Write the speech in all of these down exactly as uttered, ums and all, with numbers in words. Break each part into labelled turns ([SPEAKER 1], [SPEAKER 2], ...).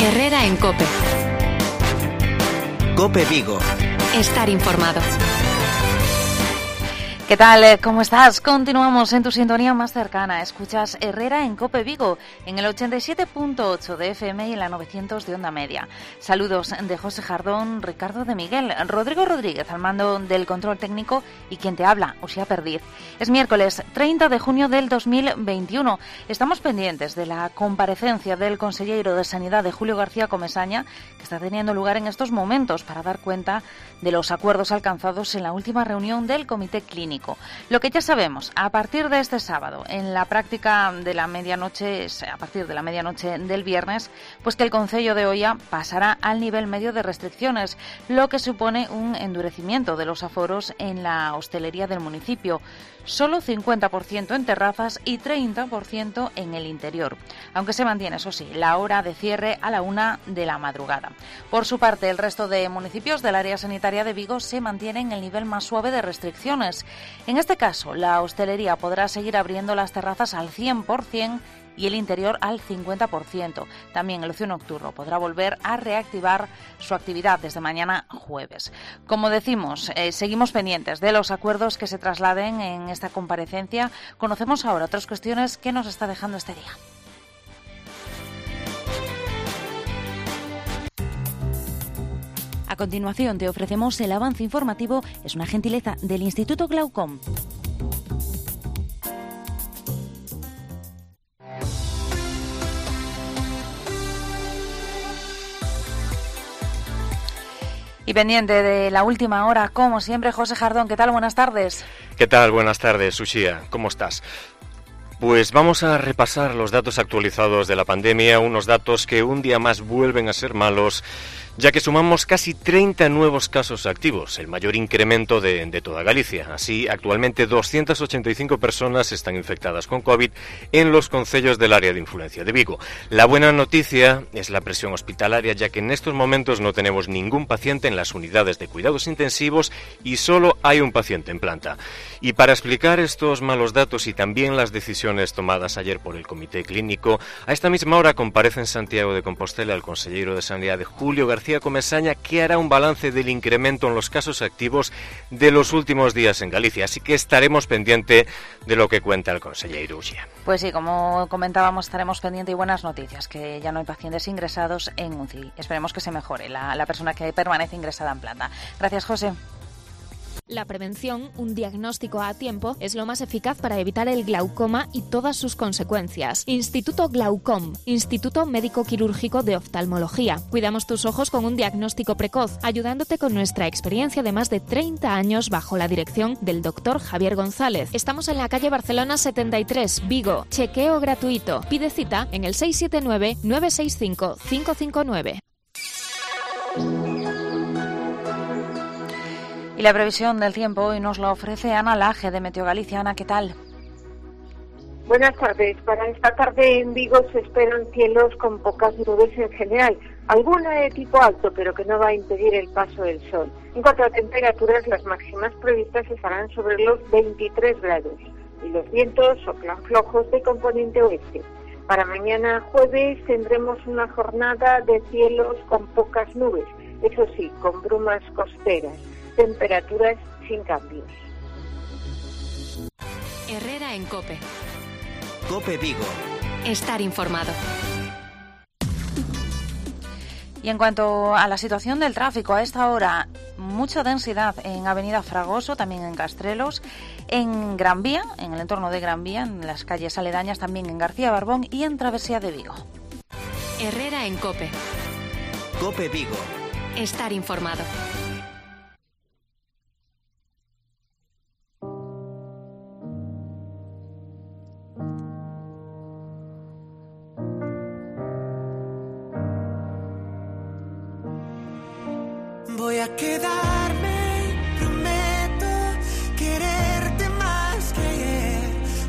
[SPEAKER 1] Herrera en COPE.
[SPEAKER 2] COPE Vigo.
[SPEAKER 1] Estar informado.
[SPEAKER 3] ¿Qué tal? ¿Cómo estás? Continuamos en tu sintonía más cercana. Escuchas Herrera en COPE Vigo, en el ochenta y siete punto ocho de F M y en la novecientos de Onda Media. Saludos de José Jardón, Ricardo de Miguel, Rodrigo Rodríguez al mando del control técnico y quien te habla, Uxía Perdiz. Es miércoles treinta de junio del dos mil veintiuno. Estamos pendientes de la comparecencia del consejero de Sanidad de Julio García Comesaña, que está teniendo lugar en estos momentos para dar cuenta de los acuerdos alcanzados en la última reunión del Comité Clínico. Lo que ya sabemos, a partir de este sábado, en la práctica de la medianoche, a partir de la medianoche del viernes, pues que el Concello de Oia pasará al nivel medio de restricciones, lo que supone un endurecimiento de los aforos en la hostelería del municipio. Solo cincuenta por ciento en terrazas y treinta por ciento en el interior, aunque se mantiene, eso sí, la hora de cierre a la una de la madrugada. Por su parte, el resto de municipios del área sanitaria de Vigo se mantienen en el nivel más suave de restricciones. En este caso, la hostelería podrá seguir abriendo las terrazas al cien por ciento y el interior al cincuenta por ciento. También el ocio nocturno podrá volver a reactivar su actividad desde mañana jueves. Como decimos, eh, seguimos pendientes de los acuerdos que se trasladen en esta comparecencia. Conocemos ahora otras cuestiones que nos está dejando este día. A continuación te ofrecemos el avance informativo. Es una gentileza del Instituto Glaucom. Y pendiente de la última hora, como siempre, José Jardón. ¿Qué tal? Buenas tardes.
[SPEAKER 4] ¿Qué tal? Buenas tardes, Uxía. ¿Cómo estás? Pues vamos a repasar los datos actualizados de la pandemia, unos datos que un día más vuelven a ser malos, ya que sumamos casi treinta nuevos casos activos, el mayor incremento de, de toda Galicia. Así, actualmente doscientas ochenta y cinco personas están infectadas con COVID en los concellos del área de influencia de Vigo. La buena noticia es la presión hospitalaria, ya que en estos momentos no tenemos ningún paciente en las unidades de cuidados intensivos y solo hay un paciente en planta. Y para explicar estos malos datos y también las decisiones tomadas ayer por el Comité Clínico, a esta misma hora comparece en Santiago de Compostela el consejero de Sanidad de Julio García Comesaña, que hará un balance del incremento en los casos activos de los últimos días en Galicia. Así que estaremos pendientes de lo que cuenta el consejero.
[SPEAKER 3] Pues sí, como comentábamos, estaremos pendientes y buenas noticias, que ya no hay pacientes ingresados en U C I. Esperemos que se mejore la, la persona que permanece ingresada en planta. Gracias, José.
[SPEAKER 5] La prevención, un diagnóstico a tiempo, es lo más eficaz para evitar el glaucoma y todas sus consecuencias. Instituto Glaucom, Instituto Médico Quirúrgico de Oftalmología. Cuidamos tus ojos con un diagnóstico precoz, ayudándote con nuestra experiencia de más de treinta años bajo la dirección del doctor Javier González. Estamos en la calle Barcelona setenta y tres, Vigo. Chequeo gratuito. Pide cita en el seis siete nueve, nueve seis cinco, cinco cinco nueve.
[SPEAKER 3] Y la previsión del tiempo hoy nos la ofrece Ana Laje de Meteo Galicia. Ana, ¿qué tal?
[SPEAKER 6] Buenas tardes. Para esta tarde en Vigo se esperan cielos con pocas nubes en general, alguna de tipo alto, pero que no va a impedir el paso del sol. En cuanto a temperaturas, las máximas previstas estarán sobre los veintitrés grados y los vientos soplan flojos de componente oeste. Para mañana jueves tendremos una jornada de cielos con pocas nubes, eso sí, con brumas costeras. Temperaturas sin cambios.
[SPEAKER 1] Herrera en COPE.
[SPEAKER 2] COPE Vigo.
[SPEAKER 1] Estar informado.
[SPEAKER 3] Y en cuanto a la situación del tráfico, a esta hora, mucha densidad en Avenida Fragoso, también en Castrelos, en Gran Vía, en el entorno de Gran Vía, en las calles aledañas, también en García Barbón y en Travesía de Vigo.
[SPEAKER 1] Herrera en COPE.
[SPEAKER 2] COPE Vigo.
[SPEAKER 1] Estar informado.
[SPEAKER 7] Voy a quedarme, prometo quererte más que ayer. Voy a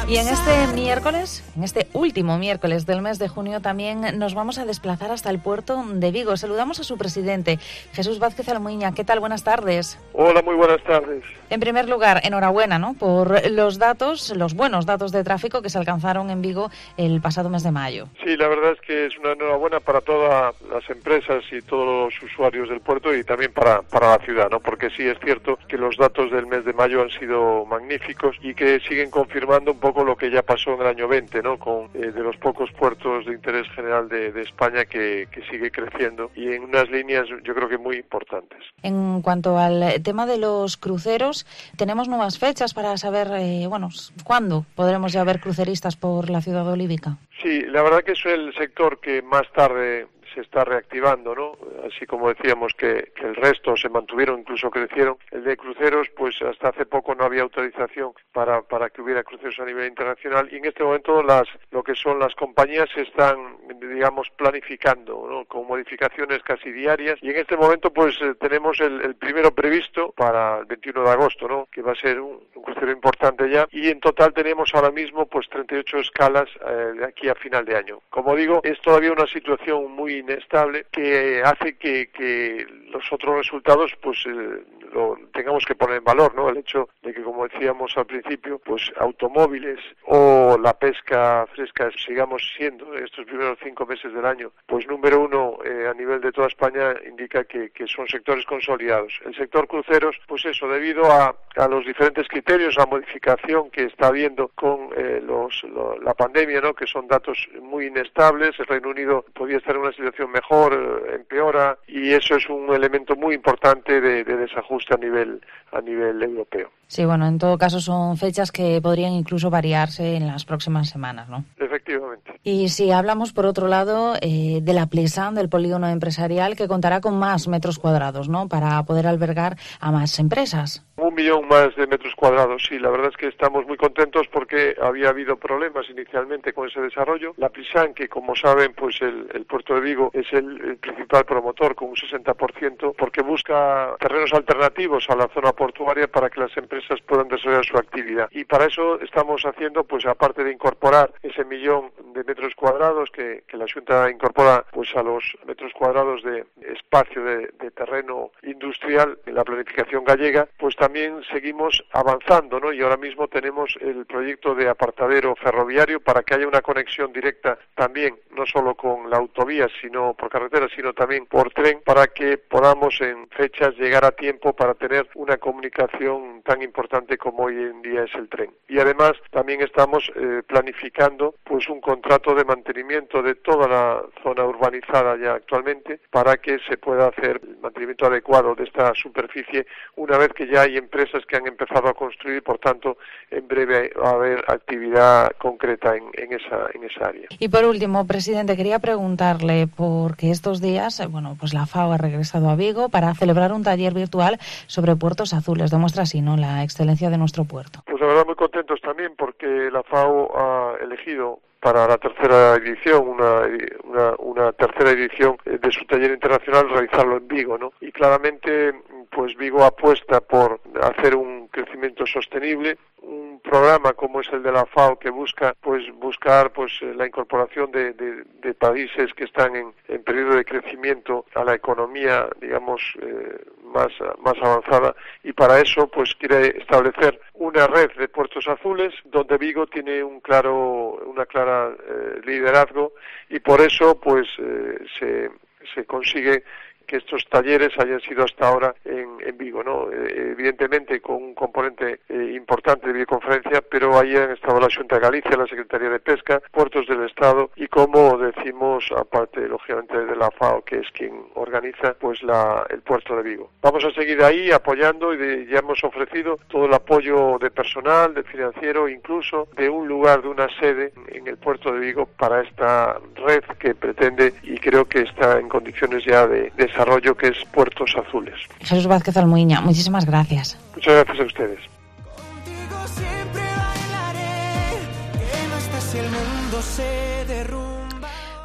[SPEAKER 3] Y en este miércoles, en este último miércoles del mes de junio, también nos vamos a desplazar hasta el puerto de Vigo. Saludamos a su presidente, Jesús Vázquez Almuiña. ¿Qué tal? Buenas tardes.
[SPEAKER 7] Hola, muy buenas tardes.
[SPEAKER 3] En primer lugar, enhorabuena, ¿no?, por los datos, los buenos datos de tráfico que se alcanzaron en Vigo el pasado mes de mayo.
[SPEAKER 7] Sí, la verdad es que es una enhorabuena para todas las empresas y todos los usuarios del puerto y también para, para la ciudad, ¿no? Porque sí es cierto que los datos del mes de mayo han sido magníficos y que siguen confirmando un poco lo que ya pasó en el año veinte, ¿no?, con eh, de los pocos puertos de interés general de, de España que, que sigue creciendo y en unas líneas yo creo que muy importantes.
[SPEAKER 3] En cuanto al tema de los cruceros, tenemos nuevas fechas para saber, eh, bueno, cuándo podremos ya ver cruceristas por la ciudad olívica.
[SPEAKER 7] Sí, la verdad que es el sector que más tarde se está reactivando, ¿no? Así como decíamos que, que el resto se mantuvieron, incluso crecieron. El de cruceros, pues hasta hace poco no había autorización para, para que hubiera cruceros a nivel internacional y en este momento las lo que son las compañías se están, digamos, planificando, ¿no?, con modificaciones casi diarias y en este momento pues eh, tenemos el, el primero previsto para el veintiuno de agosto, ¿no?, que va a ser un, un crucero importante ya y en total tenemos ahora mismo pues treinta y ocho escalas eh, de aquí a final de año. Como digo, es todavía una situación muy inestable que hace que, que los otros resultados pues eh, lo tengamos que poner en valor, ¿no? El hecho de que, como decíamos al principio, pues automóviles o la pesca fresca sigamos siendo estos primeros cinco meses del año pues número uno eh, a nivel de toda España indica que, que son sectores consolidados. El sector cruceros, pues eso, debido a, a los diferentes criterios, a modificación que está habiendo con eh, los, lo, la pandemia, ¿no?, que son datos muy inestables. El Reino Unido podía estar en una situación mejor, eh, empeora, y eso es un elemento muy importante de, de desajuste a nivel a nivel europeo.
[SPEAKER 3] Sí, bueno, en todo caso son fechas que podrían incluso variarse en las próximas semanas, ¿no?
[SPEAKER 7] Efectivamente.
[SPEAKER 3] Y si hablamos, por otro lado, eh, de la Plisan, del polígono empresarial, que contará con más metros cuadrados, ¿no?, para poder albergar a más empresas.
[SPEAKER 7] Un millón más de metros cuadrados, sí, la verdad es que estamos muy contentos porque había habido problemas inicialmente con ese desarrollo. La Plisan, que como saben, pues el, el puerto de Vigo es el, el principal promotor con un sesenta por ciento porque busca terrenos alternativos a la zona portuaria para que las empresas puedan desarrollar su actividad. Y para eso estamos haciendo, pues aparte de incorporar ese millón de metros cuadrados que, que la Junta incorpora pues a los metros cuadrados de espacio de, de terreno industrial en la planificación gallega, pues también seguimos avanzando, ¿no? Y ahora mismo tenemos el proyecto de apartadero ferroviario para que haya una conexión directa también, no solo con la autovía, sino por carretera, sino también por tren, para que podamos en fechas llegar a tiempo para tener una comunicación tan importante como hoy en día es el tren. Y además también estamos eh, planificando pues un contrato de mantenimiento de toda la zona urbanizada ya actualmente para que se pueda hacer el mantenimiento adecuado de esta superficie una vez que ya hay empresas que han empezado a construir, por tanto en breve va a haber actividad concreta en, en esa en esa área.
[SPEAKER 3] Y por último, presidente, quería preguntarle porque estos días, bueno, pues la FAO ha regresado a Vigo para celebrar un taller virtual sobre puertos azules. Demuestra así, ¿no?, la excelencia de nuestro puerto.
[SPEAKER 7] Pues la verdad muy contentos también porque la FAO ha elegido para la tercera edición, una, una, una tercera edición de su taller internacional, realizarlo en Vigo, ¿no? Y claramente, pues Vigo apuesta por hacer un crecimiento sostenible, un programa como es el de la FAO que busca pues buscar pues la incorporación de, de, de países que están en, en periodo de crecimiento a la economía, digamos, eh, más más avanzada, y para eso pues quiere establecer una red de puertos azules donde Vigo tiene un claro una clara eh, liderazgo, y por eso pues eh, se se consigue que estos talleres hayan sido hasta ahora en, en Vigo, ¿no? Eh, evidentemente con un componente eh, importante de videoconferencia, pero ahí han estado la Xunta de Galicia, la Secretaría de Pesca, Puertos del Estado y, como decimos, aparte lógicamente de la FAO, que es quien organiza pues la, el puerto de Vigo. Vamos a seguir ahí apoyando y de, ya hemos ofrecido todo el apoyo de personal, de financiero, incluso de un lugar, de una sede en el puerto de Vigo para esta red que pretende y creo que está en condiciones ya de, de desarrollo, que es Puertos Azules.
[SPEAKER 3] Jesús Vázquez Almuiña, muchísimas gracias.
[SPEAKER 7] Muchas gracias a ustedes.
[SPEAKER 8] Contigo siempre bailaré, que no estás y el mundo se derrumba.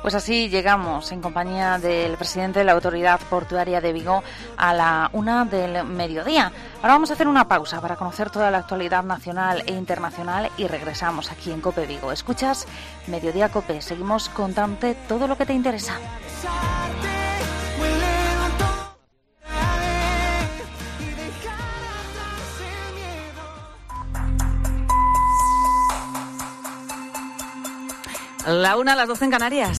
[SPEAKER 3] Pues así llegamos en compañía del presidente de la Autoridad Portuaria de Vigo a la una del mediodía. Ahora vamos a hacer una pausa para conocer toda la actualidad nacional e internacional y regresamos aquí en COPE Vigo. Escuchas Mediodía COPE. Seguimos contándote todo lo que te interesa.
[SPEAKER 8] La una a las doce en Canarias.